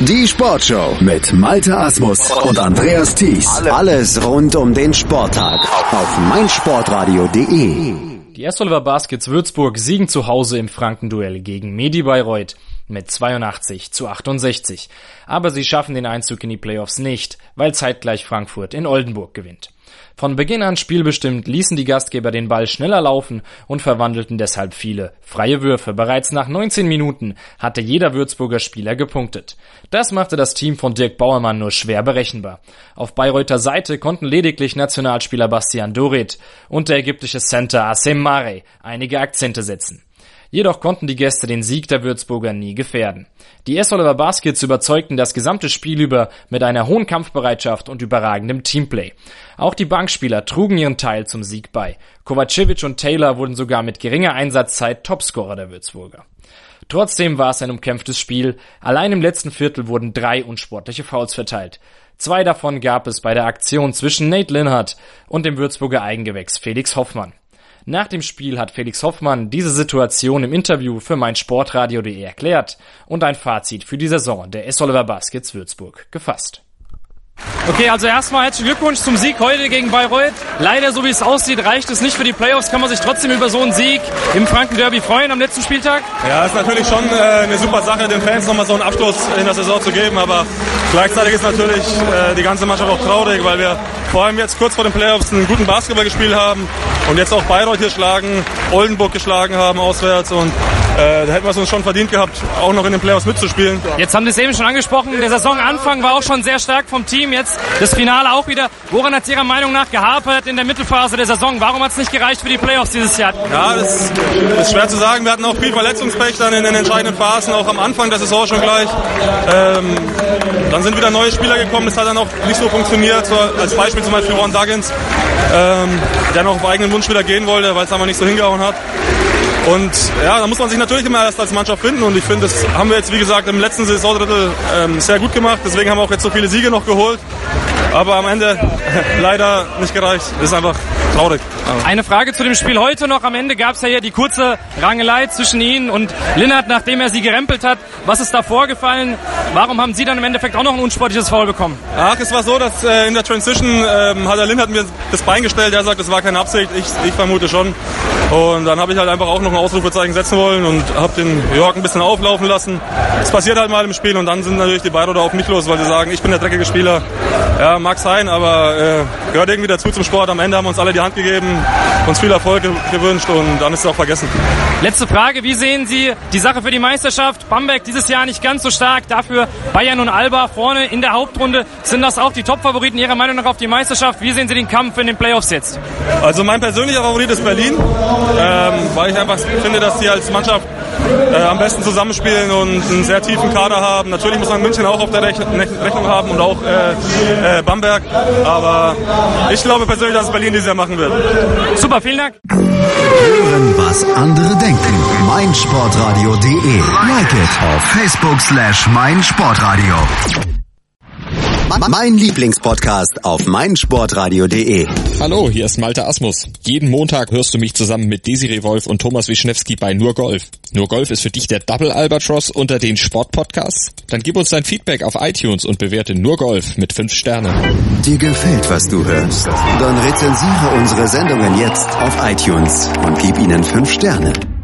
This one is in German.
Die Sportshow mit Malte Asmus und Andreas Thies. Alles rund um den Sporttag auf meinsportradio.de. Die S-Oliver Baskets Würzburg siegen zu Hause im Frankenduell gegen Medi Bayreuth mit 82-68. Aber sie schaffen den Einzug in die Playoffs nicht, weil zeitgleich Frankfurt in Oldenburg gewinnt. Von Beginn an spielbestimmt ließen die Gastgeber den Ball schneller laufen und verwandelten deshalb viele freie Würfe. Bereits nach 19 Minuten hatte jeder Würzburger Spieler gepunktet. Das machte das Team von Dirk Bauermann nur schwer berechenbar. Auf Bayreuther Seite konnten lediglich Nationalspieler Bastian Doret und der ägyptische Center Assem Mare einige Akzente setzen. Jedoch konnten die Gäste den Sieg der Würzburger nie gefährden. Die S-Oliver Baskets überzeugten das gesamte Spiel über mit einer hohen Kampfbereitschaft und überragendem Teamplay. Auch die Bankspieler trugen ihren Teil zum Sieg bei. Kovacevic und Taylor wurden sogar mit geringer Einsatzzeit Topscorer der Würzburger. Trotzdem war es ein umkämpftes Spiel. Allein im letzten Viertel wurden 3 unsportliche Fouls verteilt. 2 davon gab es bei der Aktion zwischen Nate Linhardt und dem Würzburger Eigengewächs Felix Hoffmann. Nach dem Spiel hat Felix Hoffmann diese Situation im Interview für meinsportradio.de erklärt und ein Fazit für die Saison der S-Oliver Baskets Würzburg gefasst. Okay, also erstmal herzlichen Glückwunsch zum Sieg heute gegen Bayreuth. Leider, so wie es aussieht, reicht es nicht für die Playoffs. Kann man sich trotzdem über so einen Sieg im Franken-Derby freuen am letzten Spieltag? Ja, ist natürlich schon eine super Sache, den Fans nochmal so einen Abschluss in der Saison zu geben. Aber gleichzeitig ist natürlich die ganze Mannschaft auch traurig, weil wir vor allem jetzt kurz vor den Playoffs einen guten Basketball gespielt haben und jetzt auch Bayreuth hier schlagen, Oldenburg geschlagen haben auswärts und da hätten wir es uns schon verdient gehabt, auch noch in den Playoffs mitzuspielen. Jetzt haben Sie es eben schon angesprochen, der Saisonanfang war auch schon sehr stark vom Team, jetzt das Finale auch wieder. Woran hat es Ihrer Meinung nach gehapert in der Mittelphase der Saison? Warum hat es nicht gereicht für die Playoffs dieses Jahr? Ja, das ist schwer zu sagen. Wir hatten auch viel Verletzungspech dann in den entscheidenden Phasen, auch am Anfang der Saison schon gleich. Dann sind wieder neue Spieler gekommen, das hat dann auch nicht so funktioniert. So, als Beispiel zum Beispiel Ron Duggins, der noch auf eigenen Wunsch wieder gehen wollte, weil es aber nicht so hingehauen hat. Und ja, da muss man sich natürlich immer erst als Mannschaft finden und ich finde, das haben wir jetzt, wie gesagt, im letzten Saisondrittel sehr gut gemacht. Deswegen haben wir auch jetzt so viele Siege noch geholt. Aber am Ende leider nicht gereicht. Das ist einfach traurig. Eine Frage zu dem Spiel heute noch. Am Ende gab es ja hier die kurze Rangelei zwischen Ihnen und Linhardt, nachdem er Sie gerempelt hat. Was ist da vorgefallen? Warum haben Sie dann im Endeffekt auch noch ein unsportliches Foul bekommen? Ach, es war so, dass in der Transition hat der Linhardt mir das Bein gestellt. Er sagt, das war keine Absicht. Ich vermute schon. Und dann habe ich halt einfach auch noch ein Ausrufezeichen setzen wollen und habe den Jörg ein bisschen auflaufen lassen. Das passiert halt mal im Spiel und dann sind natürlich die Bayreuther auf mich los, weil sie sagen, ich bin der dreckige Spieler. Ja, mag sein, aber gehört irgendwie dazu zum Sport. Am Ende haben wir uns alle die Hand gegeben, uns viel Erfolg gewünscht und dann ist es auch vergessen. Letzte Frage, wie sehen Sie die Sache für die Meisterschaft? Bamberg dieses Jahr nicht ganz so stark, dafür Bayern und Alba vorne in der Hauptrunde. Sind das auch die Top-Favoriten Ihrer Meinung nach auf die Meisterschaft? Wie sehen Sie den Kampf in den Playoffs jetzt? Also mein persönlicher Favorit ist Berlin, weil ich einfach finde, dass die als Mannschaft am besten zusammenspielen und einen sehr tiefen Kader haben. Natürlich muss man München auch auf der Rechnung haben und auch Bamberg, aber ich glaube persönlich, dass es Berlin dieses Jahr machen wird. Super, vielen Dank. Hören, was andere denken. meinsportradio.de. Like it auf Facebook/meinsportradio. Mein Lieblingspodcast auf meinsportradio.de. Hallo, hier ist Malte Asmus. Jeden Montag hörst du mich zusammen mit Desiree Wolf und Thomas Wischnewski bei Nur Golf. Nur Golf ist für dich der Double Albatross unter den Sportpodcasts? Dann gib uns dein Feedback auf iTunes und bewerte Nur Golf mit 5 Sternen. Dir gefällt, was du hörst? Dann rezensiere unsere Sendungen jetzt auf iTunes und gib ihnen 5 Sterne.